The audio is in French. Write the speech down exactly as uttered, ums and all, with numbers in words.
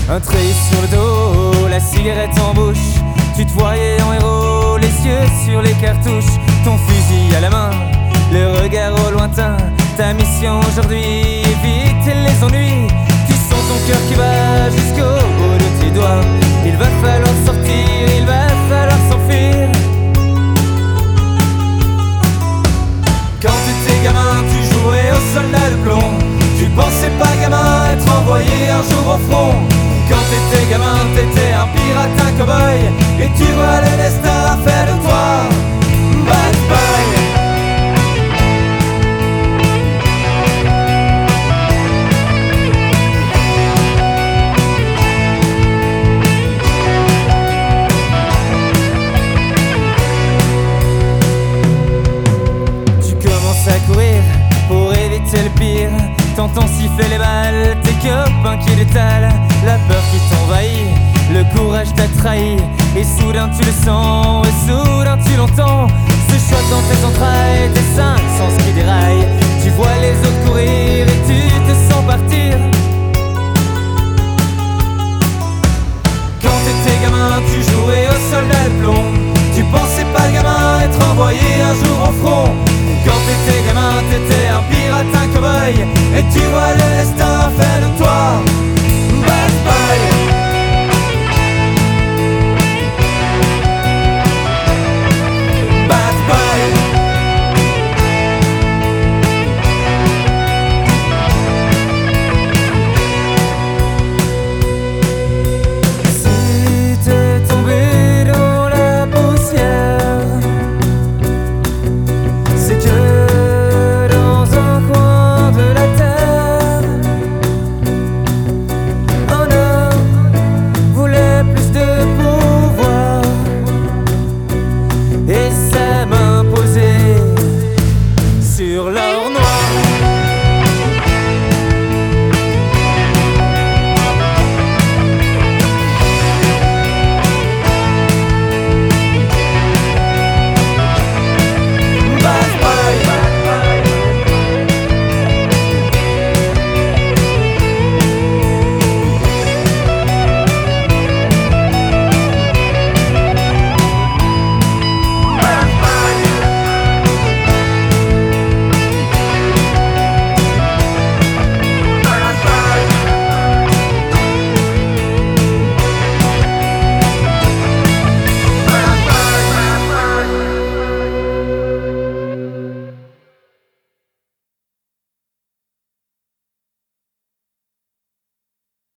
Un treillis sur le dos, la cigarette en bouche. Tu te voyais en héros, les yeux sur les cartouches. Ton fusil à la main, le regard au lointain. Ta mission aujourd'hui, éviter les ennuis. Tu sens ton cœur qui va jusqu'au bout de tes doigts. Il va falloir sortir, il va falloir s'enfuir. Quand tu étais gamin, tu jouais au soldat de plomb. Tu pensais pas gamin être envoyé un jour au front. Quand t'étais gamin, t'étais un pirate, un cow-boy. Et tu vois le destin faire de toi bad boy. Tu commences à courir pour éviter le pire. T'entends siffler les balles, tes copains qui détalent. La peur qui t'envahit, le courage t'a trahi. Et soudain tu le sens, et soudain tu l'entends. Ce choc dans tes entrailles, tes cinq sens qui déraillent. Tu vois les autres courir et tu te